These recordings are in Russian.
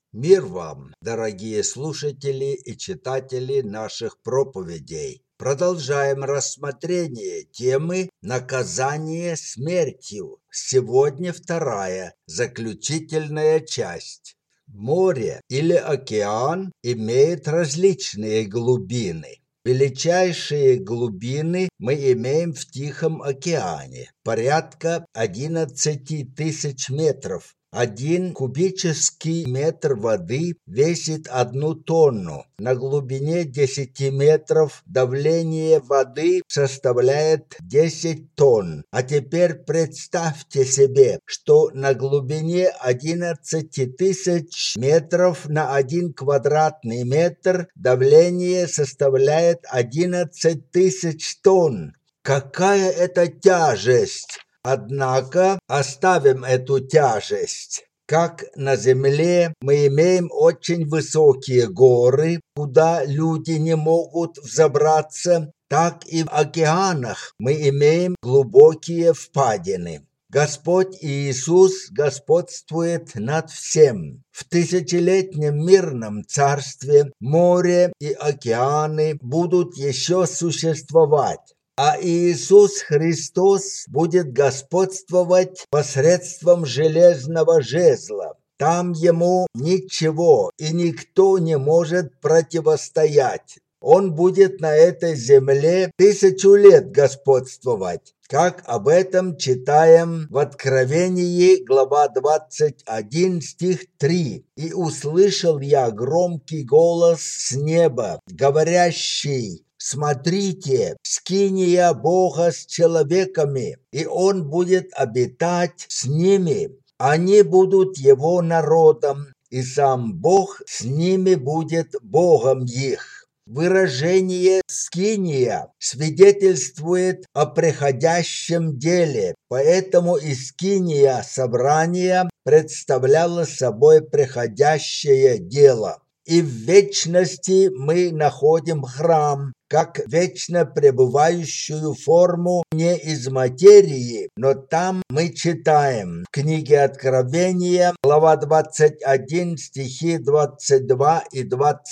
Мир вам, дорогие слушатели и читатели наших проповедей. Продолжаем рассмотрение темы «Наказание смертью». Сегодня вторая, заключительная часть. Море или океан имеет различные глубины. Величайшие глубины мы имеем в Тихом океане, порядка 11 тысяч метров. 1 кубический метр воды весит 1 тонну. На глубине 10 метров давление воды составляет 10 тонн. А теперь представьте себе, что на глубине 11 тысяч метров на 1 квадратный метр давление составляет 11 тысяч тонн. Какая это тяжесть! Однако оставим эту тяжесть. Как на Земле мы имеем очень высокие горы, куда люди не могут взобраться, так и в океанах мы имеем глубокие впадины. Господь Иисус господствует над всем. В тысячелетнем мирном царстве море и океаны будут еще существовать. А Иисус Христос будет господствовать посредством железного жезла. Там ему ничего и никто не может противостоять. Он будет на этой земле 1000 лет господствовать, как об этом читаем в Откровении, глава 21, стих 3. «И услышал я громкий голос с неба, говорящий: смотрите, скиния Бога с человеками, и Он будет обитать с ними. Они будут Его народом, и сам Бог с ними будет Богом их». Выражение «скиния» свидетельствует о приходящем деле, поэтому и скиния собрания представляла собой приходящее дело. И в вечности мы находим храм, как вечно пребывающую форму не из материи, но там мы читаем в книге Откровения, глава 21, стихи 22 и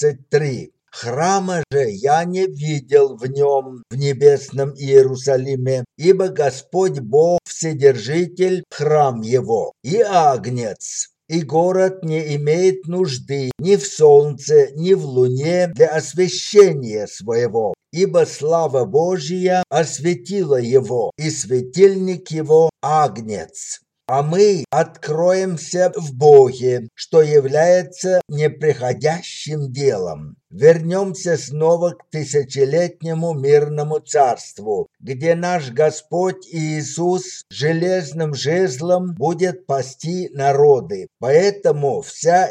23. «Храма же я не видел в нем, в небесном Иерусалиме, ибо Господь Бог Вседержитель, храм его, и Агнец». И город не имеет нужды ни в солнце, ни в луне для освещения своего, ибо слава Божия осветила его, и светильник его Агнец. А мы откроемся в Боге, что является неприходящим делом. Вернемся снова к тысячелетнему мирному царству, где наш Господь Иисус железным жезлом будет пасти народы. Поэтому вся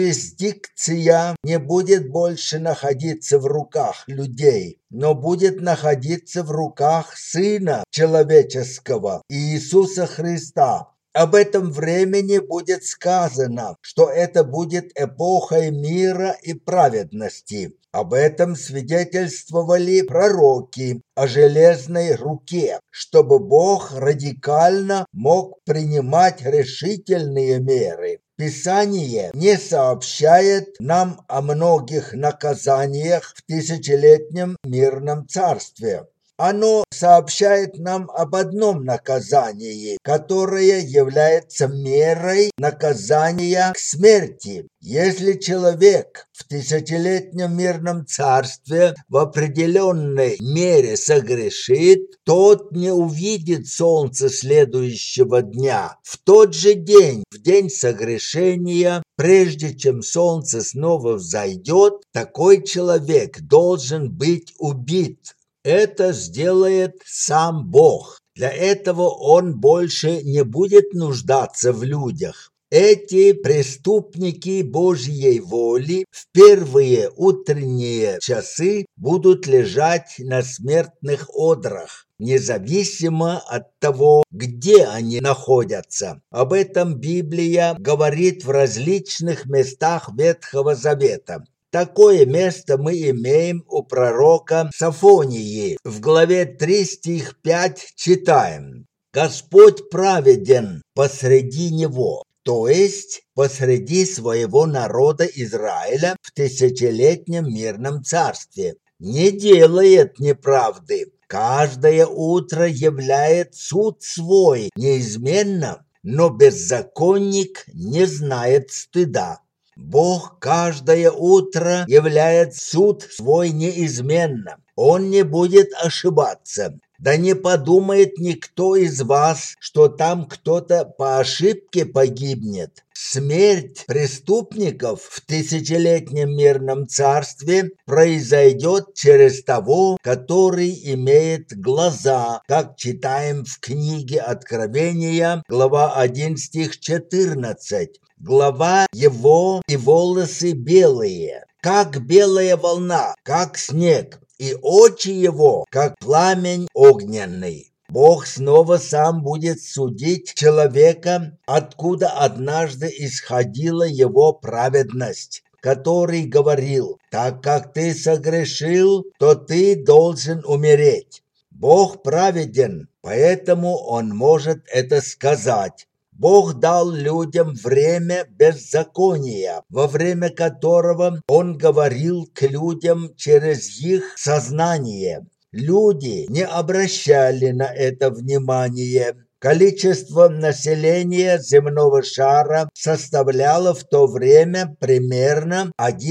юрисдикция не будет больше находиться в руках людей, но будет находиться в руках Сына Человеческого, Иисуса Христа. Об этом времени будет сказано, что это будет эпохой мира и праведности. Об этом свидетельствовали пророки о железной руке, чтобы Бог радикально мог принимать решительные меры. Писание не сообщает нам о многих наказаниях в тысячелетнем мирном царстве. Оно сообщает нам об одном наказании, которое является мерой наказания к смерти. Если человек в тысячелетнем мирном царстве в определенной мере согрешит, тот не увидит солнца следующего дня. В тот же день, в день согрешения, прежде чем солнце снова взойдет, такой человек должен быть убит. Это сделает сам Бог. Для этого Он больше не будет нуждаться в людях. Эти преступники Божьей воли в первые утренние часы будут лежать на смертных одрах, независимо от того, где они находятся. Об этом Библия говорит в различных местах Ветхого Завета. Такое место мы имеем у пророка Софонии. В главе 3, стих 5 читаем: «Господь праведен посреди него, то есть посреди своего народа Израиля в тысячелетнем мирном царстве, не делает неправды. Каждое утро являет суд свой неизменно, но беззаконник не знает стыда. Бог каждое утро являет суд свой неизменно. Он не будет ошибаться. Да не подумает никто из вас, что там кто-то по ошибке погибнет. Смерть преступников в тысячелетнем мирном царстве произойдет через того, который имеет глаза, как читаем в книге Откровения, глава 1, стих 14. Глава его и волосы белые, как белая волна, как снег, и очи его, как пламень огненный. Бог снова сам будет судить человека, откуда однажды исходила его праведность, который говорил: «Так как ты согрешил, то ты должен умереть». Бог праведен, поэтому Он может это сказать. Бог дал людям время беззакония, во время которого Он говорил к людям через их сознание. Люди не обращали на это внимания. Количество населения земного шара составляло в то время примерно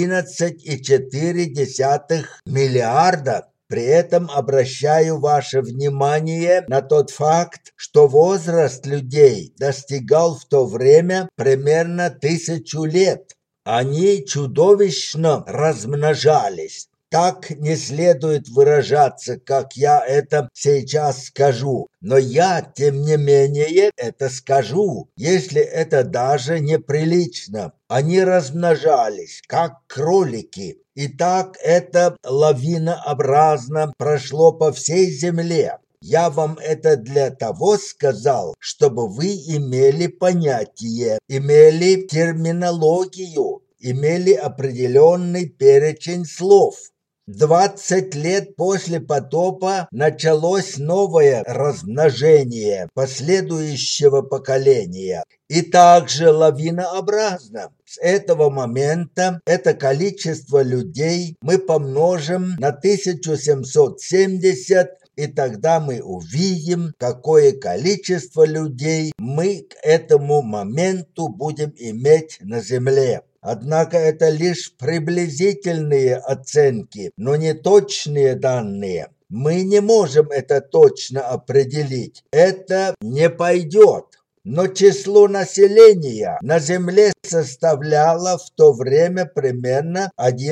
11,4 миллиарда. При этом обращаю ваше внимание на тот факт, что возраст людей достигал в то время примерно 1000 лет. Они чудовищно размножались. Так не следует выражаться, как я это сейчас скажу, но я, тем не менее, это скажу, если это даже неприлично. Они размножались, как кролики, и так это лавинообразно прошло по всей земле. Я вам это для того сказал, чтобы вы имели понятие, имели терминологию, имели определенный перечень слов. 20 лет после потопа началось новое размножение последующего поколения. И также лавинообразно. С этого момента это количество людей мы помножим на 1770, и тогда мы увидим, какое количество людей мы к этому моменту будем иметь на земле. Однако это лишь приблизительные оценки, но не точные данные. Мы не можем это точно определить. Это не пойдет. Но число населения на Земле составляло в то время примерно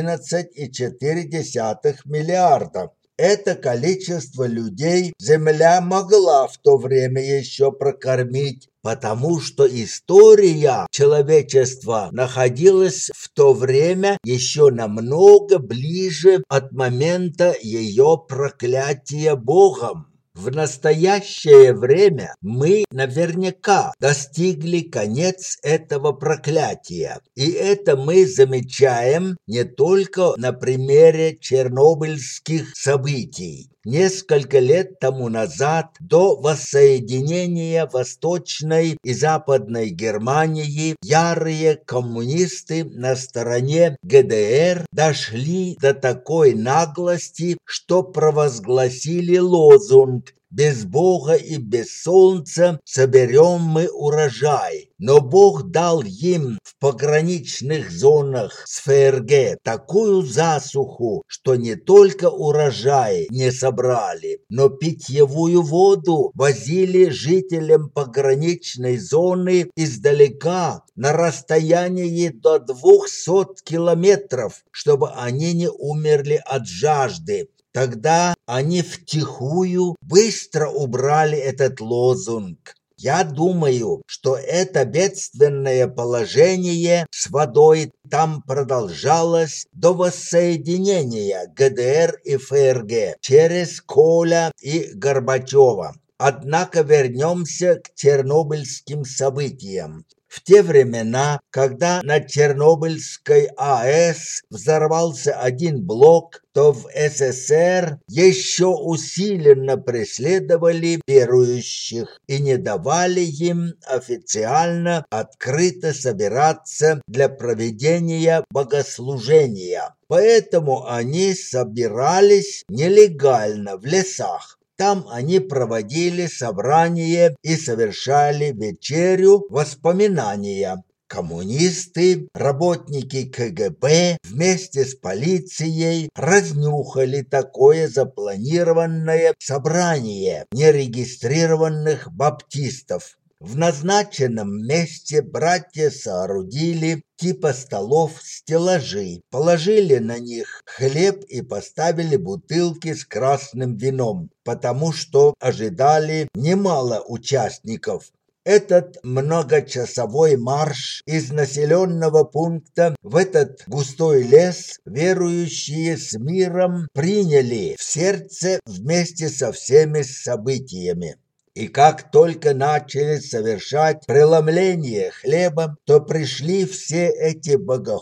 11,4 миллиарда. Это количество людей Земля могла в то время еще прокормить, потому что история человечества находилась в то время еще намного ближе от момента ее проклятия Богом. В настоящее время мы наверняка достигли конец этого проклятия. И это мы замечаем не только на примере чернобыльских событий. Несколько лет тому назад, до воссоединения Восточной и Западной Германии, ярые коммунисты на стороне ГДР дошли до такой наглости, что провозгласили лозунг: «Без Бога и без солнца соберем мы урожай». Но Бог дал им в пограничных зонах с ФРГ такую засуху, что не только урожай не собрали, но питьевую воду возили жителям пограничной зоны издалека на расстоянии до 200 километров, чтобы они не умерли от жажды. Тогда они втихую быстро убрали этот лозунг. Я думаю, что это бедственное положение с водой там продолжалось до воссоединения ГДР и ФРГ через Коля и Горбачева. Однако вернемся к чернобыльским событиям. В те времена, когда на Чернобыльской АЭС взорвался один блок, то в СССР еще усиленно преследовали верующих и не давали им официально открыто собираться для проведения богослужения. Поэтому они собирались нелегально в лесах. Там они проводили собрания и совершали вечерю воспоминания. Коммунисты, работники КГБ вместе с полицией разнюхали такое запланированное собрание нерегистрированных баптистов. В назначенном месте братья соорудили типа столов-стеллажи, положили на них хлеб и поставили бутылки с красным вином, потому что ожидали немало участников. Этот многочасовой марш из населенного пункта в этот густой лес верующие с миром приняли в сердце вместе со всеми событиями. И как только начали совершать преломление хлеба, то пришли все эти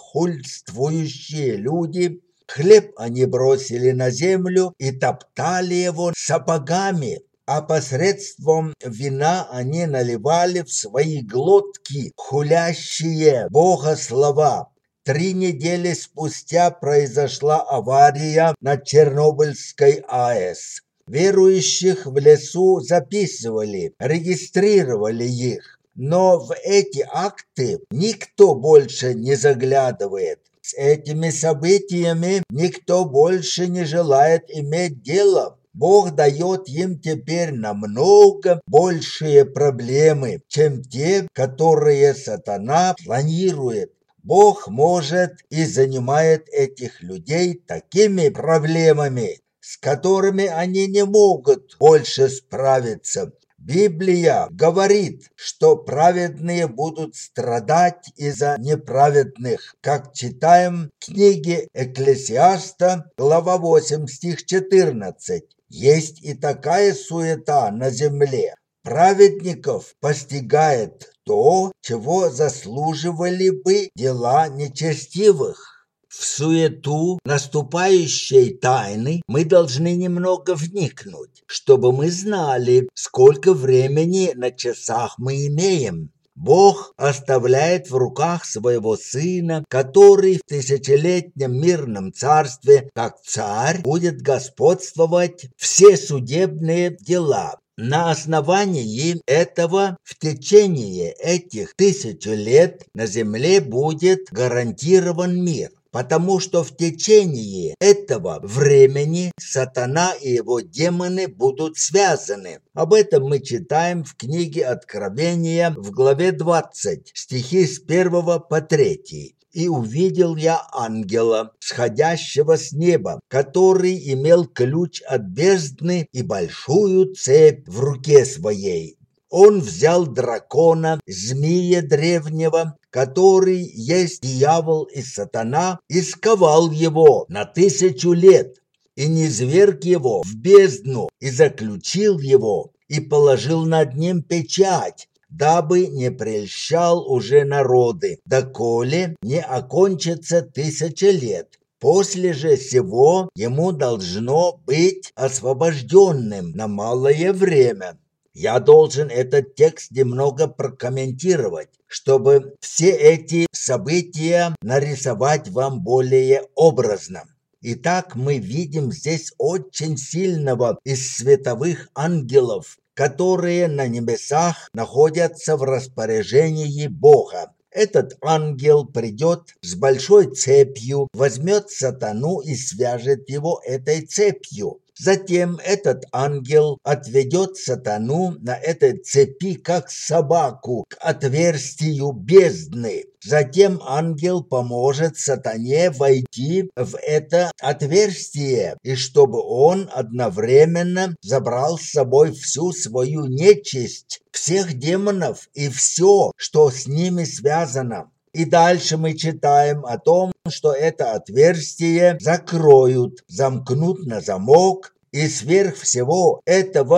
богохульствующие люди. Хлеб они бросили на землю и топтали его сапогами, а посредством вина они наливали в свои глотки хулящие Бога слова. 3 недели спустя произошла авария на Чернобыльской АЭС. Верующих в лесу записывали, регистрировали их, но в эти акты никто больше не заглядывает. С этими событиями никто больше не желает иметь дело. Бог дает им теперь намного большие проблемы, чем те, которые сатана планирует. Бог может и занимает этих людей такими проблемами, с которыми они не могут больше справиться. Библия говорит, что праведные будут страдать из-за неправедных, как читаем в книге Экклесиаста, глава 8, стих 14. Есть и такая суета на земле. Праведников постигает то, чего заслуживали бы дела нечестивых. В суету наступающей тайны мы должны немного вникнуть, чтобы мы знали, сколько времени на часах мы имеем. Бог оставляет в руках своего Сына, который в тысячелетнем мирном царстве, как царь, будет господствовать все судебные дела. На основании этого в течение этих 1000 лет на земле будет гарантирован мир. Потому что в течение этого времени сатана и его демоны будут связаны. Об этом мы читаем в книге Откровения в главе 20, стихи с 1 по 3. «И увидел я ангела, сходящего с неба, который имел ключ от бездны и большую цепь в руке своей. Он взял дракона, змея древнего, который есть дьявол и сатана, и сковал его на 1000 лет, и низверг его в бездну, и заключил его, и положил над ним печать, дабы не прельщал уже народы, доколе не окончится 1000 лет. После же сего ему должно быть освобожденным на малое время». Я должен этот текст немного прокомментировать, чтобы все эти события нарисовать вам более образно. Итак, мы видим здесь очень сильного из световых ангелов, которые на небесах находятся в распоряжении Бога. Этот ангел придет с большой цепью, возьмет сатану и свяжет его этой цепью. Затем этот ангел отведет сатану на этой цепи, как собаку, к отверстию бездны. Затем ангел поможет сатане войти в это отверстие, и чтобы он одновременно забрал с собой всю свою нечисть, всех демонов и все, что с ними связано. И дальше мы читаем о том, что это отверстие закроют, замкнут на замок, и сверх всего этого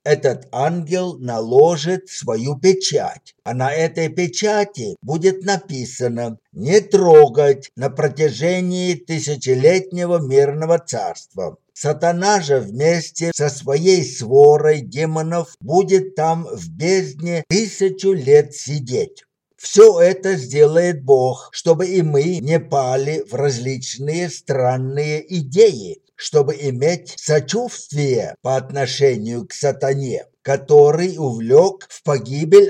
этот ангел наложит свою печать, а на этой печати будет написано «Не трогать на протяжении тысячелетнего мирного царства». Сатана же вместе со своей сворой демонов будет там в бездне 1000 лет сидеть. Все это сделает Бог, чтобы и мы не пали в различные странные идеи, чтобы иметь сочувствие по отношению к сатане, который увлек в погибель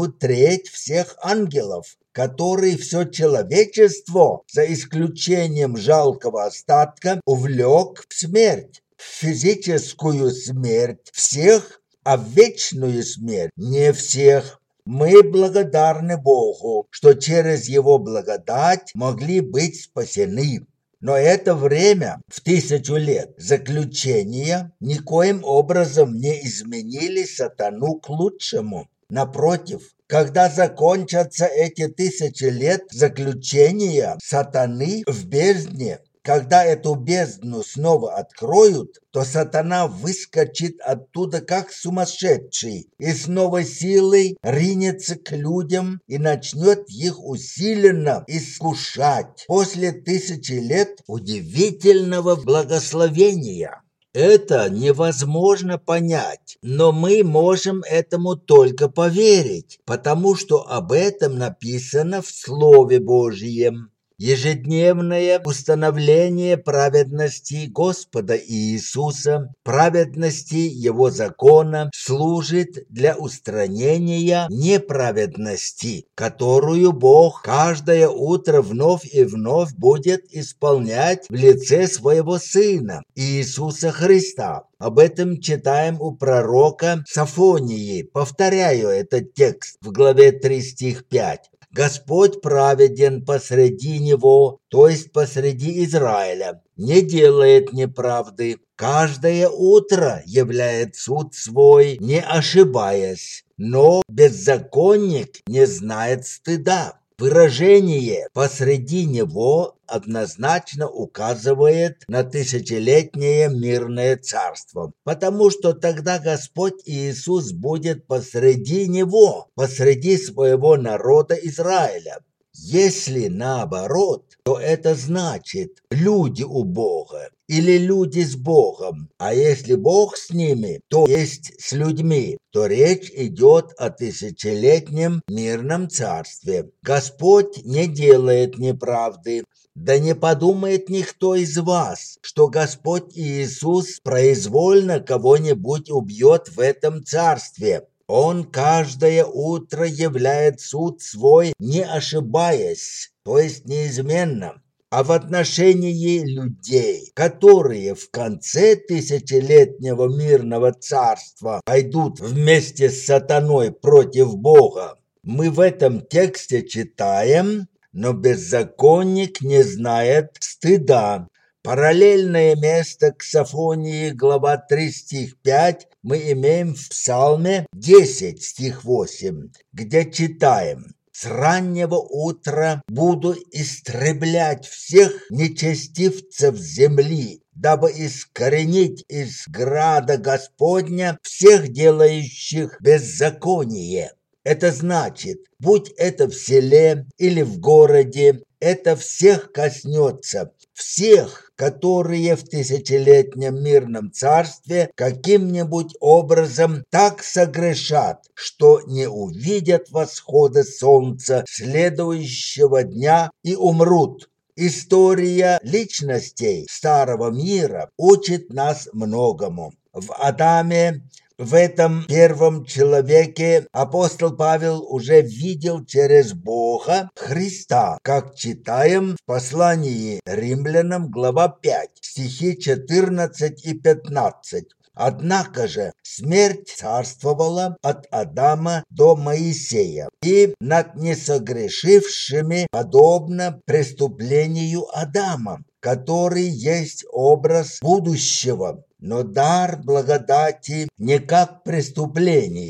1/3 всех ангелов, который все человечество, за исключением жалкого остатка, увлек в смерть, в физическую смерть всех, а в вечную смерть не всех. Мы благодарны Богу, что через Его благодать могли быть спасены. Но это время в 1000 лет заключения никоим образом не изменили сатану к лучшему. Напротив, когда закончатся эти 1000 лет заключения сатаны в бездне, когда эту бездну снова откроют, то сатана выскочит оттуда как сумасшедший и с новой силой ринется к людям и начнет их усиленно искушать после 1000 лет удивительного благословения. Это невозможно понять, но мы можем этому только поверить, потому что об этом написано в Слове Божьем. Ежедневное установление праведности Господа Иисуса, праведности Его закона служит для устранения неправедности, которую Бог каждое утро вновь и вновь будет исполнять в лице Своего Сына, Иисуса Христа. Об этом читаем у пророка Софонии. Повторяю этот текст в главе 3 стих 5. Господь праведен посреди него, то есть посреди Израиля, не делает неправды. Каждое утро являет суд свой, не ошибаясь, но беззаконник не знает стыда. Выражение «посреди него» однозначно указывает на тысячелетнее мирное царство, потому что тогда Господь Иисус будет посреди него, посреди своего народа Израиля. Если наоборот, то это значит люди у Бога или люди с Богом, а если Бог с ними, то есть с людьми, то речь идет о тысячелетнем мирном царстве. Господь не делает неправды. Да не подумает никто из вас, что Господь Иисус произвольно кого-нибудь убьет в этом царстве. Он каждое утро являет суд свой, не ошибаясь, то есть неизменно. А в отношении людей, которые в конце тысячелетнего мирного царства пойдут вместе с сатаной против Бога, мы в этом тексте читаем: «Но беззаконник не знает стыда». Параллельное место к Софонии, глава 3 стих 5, мы имеем в Псалме 10 стих 8, где читаем: «С раннего утра буду истреблять всех нечестивцев земли, дабы искоренить из града Господня всех делающих беззаконие». Это значит, будь это в селе или в городе, это всех коснется, всех, которые в тысячелетнем мирном царстве каким-нибудь образом так согрешат, что не увидят восхода солнца следующего дня и умрут. История личностей Старого мира учит нас многому. В Адаме, в этом первом человеке, апостол Павел уже видел через Бога Христа, как читаем в послании Римлянам, глава 5, стихи 14 и 15. Однако же смерть царствовала от Адама до Моисея, и над несогрешившими подобно преступлению Адама, который есть образ будущего, но дар благодати не как преступление.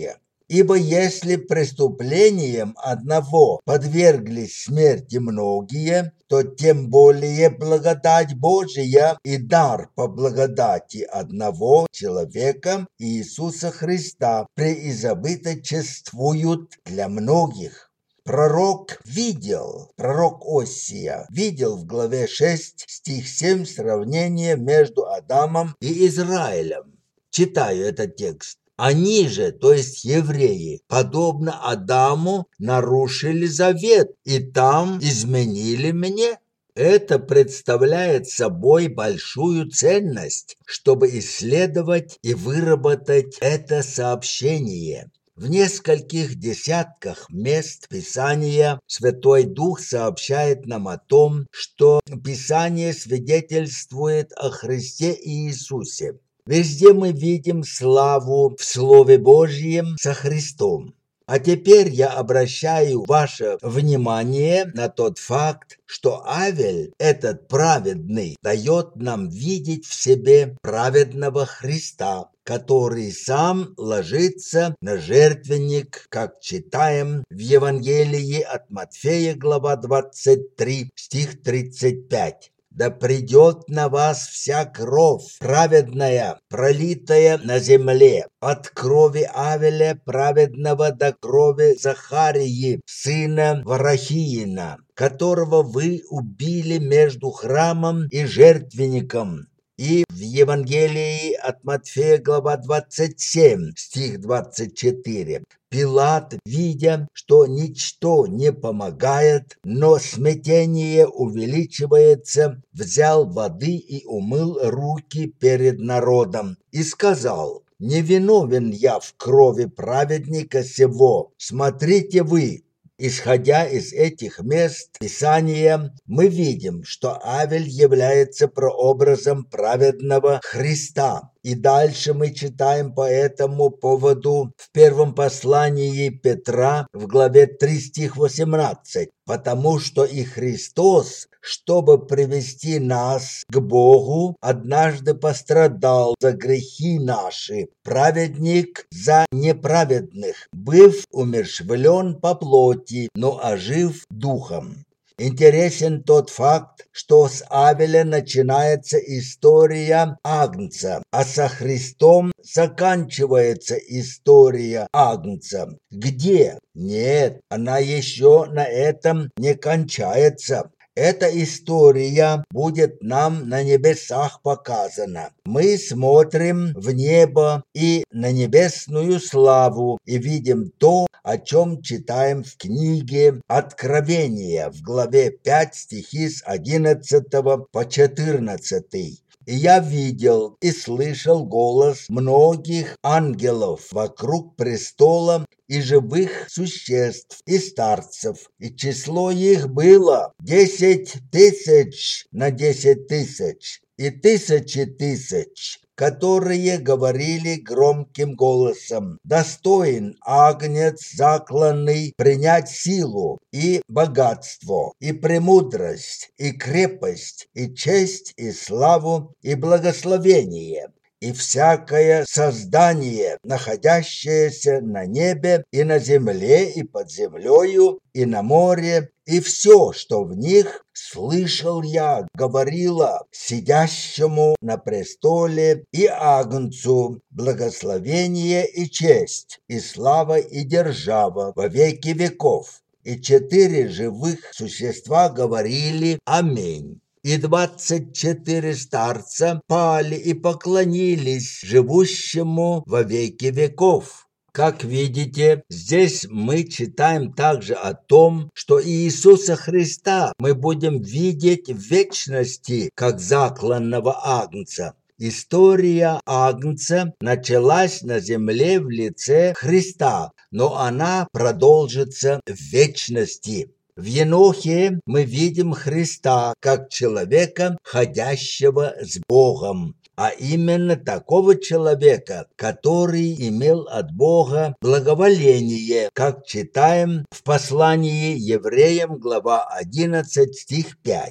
Ибо если преступлением одного подверглись смерти многие, то тем более благодать Божия и дар по благодати одного человека Иисуса Христа преизобыточествуют для многих. Пророк Осия видел в главе 6, стих 7 сравнение между Адамом и Израилем. Читаю этот текст. Они же, то есть евреи, подобно Адаму, нарушили завет и там изменили мне. Это представляет собой большую ценность, чтобы исследовать и выработать это сообщение. В нескольких десятках мест Писания Святой Дух сообщает нам о том, что Писание свидетельствует о Христе Иисусе. Везде мы видим славу в Слове Божьем со Христом. А теперь я обращаю ваше внимание на тот факт, что Авель, этот праведный, дает нам видеть в себе праведного Христа, который сам ложится на жертвенник, как читаем в Евангелии от Матфея, глава 23, стих 35. «Да придет на вас вся кровь праведная, пролитая на земле, от крови Авеля праведного до крови Захарии, сына Варахиина, которого вы убили между храмом и жертвенником». И в Евангелии от Матфея, глава 27, стих 24. Пилат, видя, что ничто не помогает, но смятение увеличивается, взял воды и умыл руки перед народом и сказал: «Не виновен я в крови праведника сего, смотрите вы». Исходя из этих мест Писания, мы видим, что Авель является прообразом праведного Христа. И дальше мы читаем по этому поводу в первом послании Петра в главе 3 стих 18. «Потому что и Христос, чтобы привести нас к Богу, однажды пострадал за грехи наши, праведник за неправедных, быв умерщвлен по плоти, но ожив духом». Интересен тот факт, что с Авеля начинается история Агнца, а со Христом заканчивается история Агнца. Где? Нет, она еще на этом не кончается. Эта история будет нам на небесах показана. Мы смотрим в небо и на небесную славу и видим то, о чем читаем в книге Откровения в главе 5 стихи с 11 по 14. «И я видел и слышал голос многих ангелов вокруг престола и живых существ, и старцев, и число их было 10 тысяч на 10 тысяч, и тысячи тысяч, которые говорили громким голосом: «Достоин Агнец закланный принять силу и богатство, и премудрость, и крепость, и честь, и славу, и благословение». И всякое создание, находящееся на небе и на земле, и под землею, и на море, и все, что в них, слышал я, говорила сидящему на престоле и Агнцу: благословение и честь, и слава и держава во веки веков. И 4 живых существа говорили: «Аминь». И 24 старца пали и поклонились живущему во веки веков. Как видите, здесь мы читаем также о том, что Иисуса Христа мы будем видеть в вечности, как закланного Агнца. История Агнца началась на земле в лице Христа, но она продолжится в вечности. В Енохе мы видим Христа как человека, ходящего с Богом, а именно такого человека, который имел от Бога благоволение, как читаем в послании евреям, глава 11, стих 5.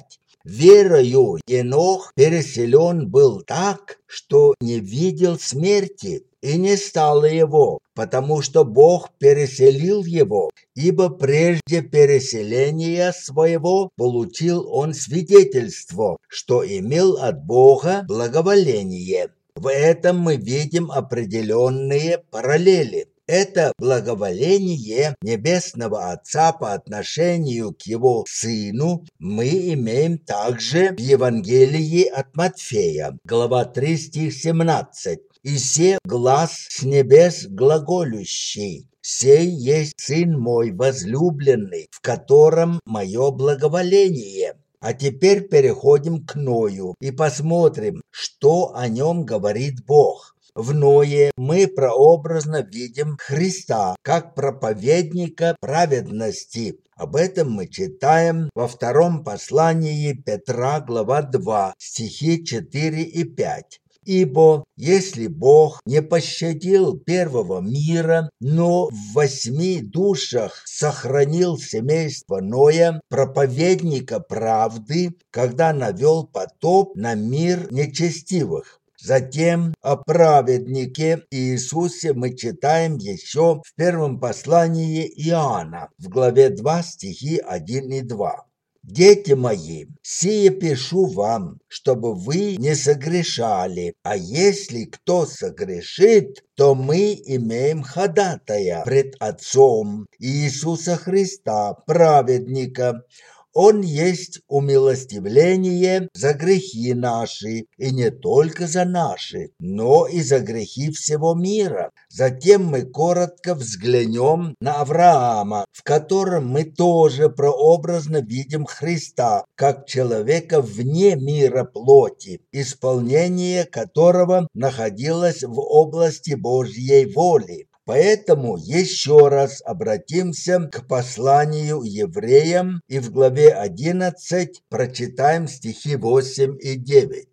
Верою Енох переселен был так, что не видел смерти, и не стало его, потому что Бог переселил его, ибо прежде переселения своего получил он свидетельство, что имел от Бога благоволение. В этом мы видим определенные параллели. Это благоволение Небесного Отца по отношению к Его Сыну мы имеем также в Евангелии от Матфея, глава 3, стих 17. «И се глас с небес глаголющий, сей есть Сын мой возлюбленный, в котором мое благоволение». А теперь переходим к Ною и посмотрим, что о нем говорит Бог. В Ное мы прообразно видим Христа как проповедника праведности. Об этом мы читаем во втором послании Петра, глава 2, стихи 4 и 5. «Ибо если Бог не пощадил первого мира, но в 8 душах сохранил семейство Ноя, проповедника правды, когда навел потоп на мир нечестивых». Затем о праведнике Иисусе мы читаем еще в первом послании Иоанна, в главе 2, стихи 1 и 2. «Дети мои, сие пишу вам, чтобы вы не согрешали, а если кто согрешит, то мы имеем ходатая пред Отцом Иисуса Христа, праведника. Он есть умилостивление за грехи наши, и не только за наши, но и за грехи всего мира. Затем мы коротко взглянем на Авраама, в котором мы тоже прообразно видим Христа, как человека вне мира плоти, исполнение которого находилось в области Божьей воли. Поэтому еще раз обратимся к посланию евреям и в главе 11 прочитаем стихи 8 и 9.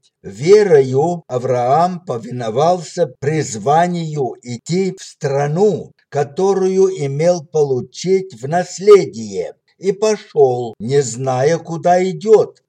«Верою Авраам повиновался призванию идти в страну, которую имел получить в наследие, и пошел, не зная, куда идет.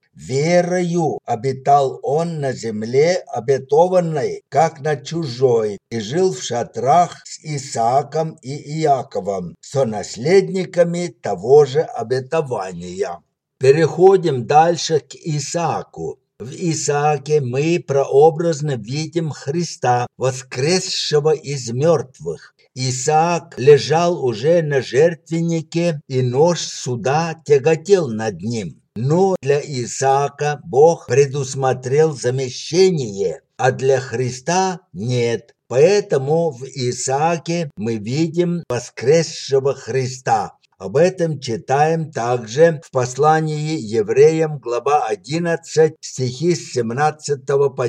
Верою обитал он на земле обетованной, как на чужой, и жил в шатрах с Исааком и Иаковом, сонаследниками того же обетования». Переходим дальше к Исааку. В Исааке мы прообразно видим Христа, воскресшего из мертвых. Исаак лежал уже на жертвеннике, и нож суда тяготел над ним. Но для Исаака Бог предусмотрел замещение, а для Христа нет. Поэтому в Исааке мы видим воскресшего Христа. Об этом читаем также в послании евреям, глава 11, стихи с 17 по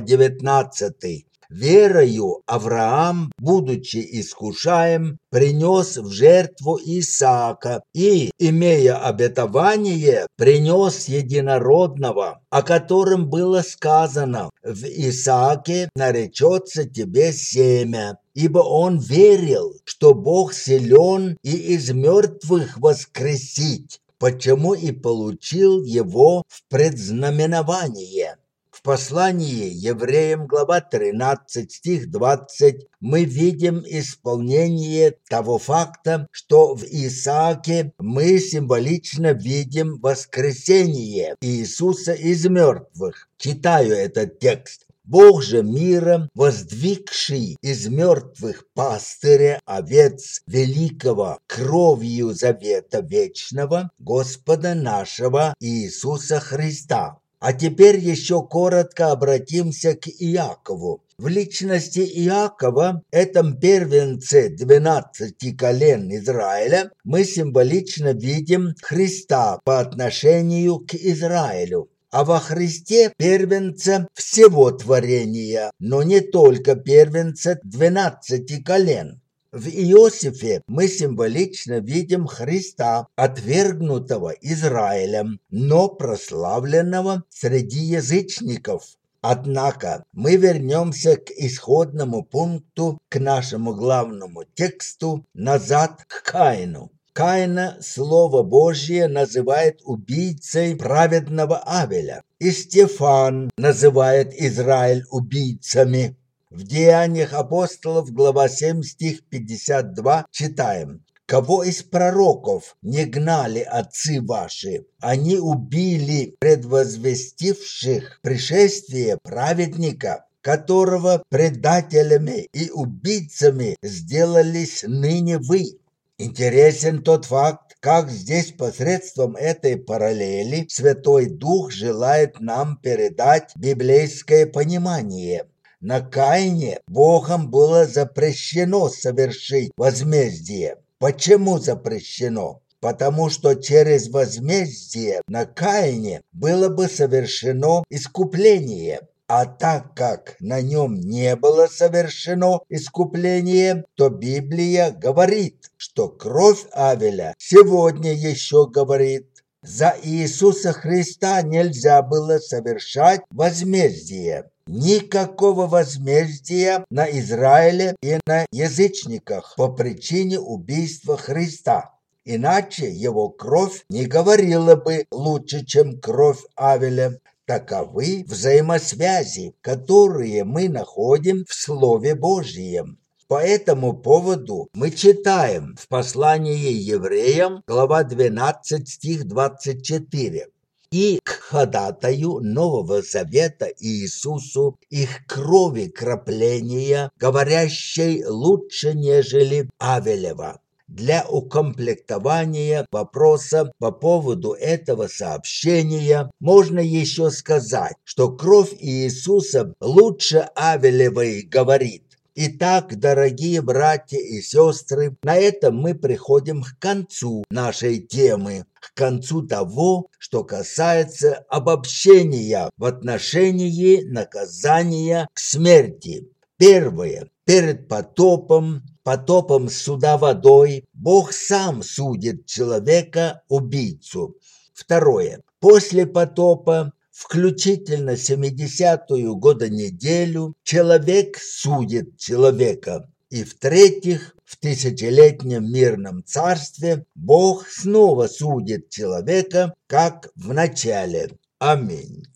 19. «Верою Авраам, будучи искушаем, принес в жертву Исаака и, имея обетование, принес единородного, о котором было сказано: в Исааке наречется тебе семя. Ибо он верил, что Бог силен и из мертвых воскресить, почему и получил его в предзнаменование». В послании евреям, глава 13, стих 20, мы видим исполнение того факта, что в Исааке мы символично видим воскресение Иисуса из мертвых. Читаю этот текст. «Бог же мира, воздвигший из мертвых пастыря овец великого кровью завета вечного Господа нашего Иисуса Христа». А теперь еще коротко обратимся к Иакову. В личности Иакова, этом первенце 12 колен Израиля, мы символично видим Христа по отношению к Израилю. А во Христе первенца всего творения, но не только первенца 12 колен. В Иосифе мы символично видим Христа, отвергнутого Израилем, но прославленного среди язычников. Однако мы вернемся к исходному пункту, к нашему главному тексту, назад к Каину. Каина Слово Божье называет убийцей праведного Авеля, и Стефан называет Израиль убийцами. В Деяниях апостолов, глава 7, стих 52, читаем: «Кого из пророков не гнали отцы ваши? Они убили предвозвестивших пришествие праведника, которого предателями и убийцами сделались ныне вы». Интересен тот факт, как здесь посредством этой параллели Святой Дух желает нам передать библейское понимание. На Каине Богом было запрещено совершить возмездие. Почему запрещено? Потому что через возмездие на Каине было бы совершено искупление. А так как на нем не было совершено искупление, то Библия говорит, что кровь Авеля сегодня еще говорит: за Иисуса Христа нельзя было совершать возмездие. Никакого возмездия на Израиле и на язычниках по причине убийства Христа. Иначе его кровь не говорила бы лучше, чем кровь Авеля. Таковы взаимосвязи, которые мы находим в Слове Божьем. По этому поводу мы читаем в послании евреям, глава 12, стих 24. «И к ходатаю Нового Завета Иисусу их крови крапления, говорящей лучше, нежели Авелева». Для укомплектования вопроса по поводу этого сообщения можно еще сказать, что кровь Иисуса лучше Авелевой говорит. Итак, дорогие братья и сестры, на этом мы приходим к концу нашей темы, к концу того, что касается обобщения в отношении наказания к смерти. Первое. Перед потопом суда водой, Бог сам судит человека-убийцу. Второе. После потопа, включительно 70-ю годонеделю, человек судит человека. И в-третьих, в тысячелетнем мирном царстве Бог снова судит человека, как в начале. Аминь.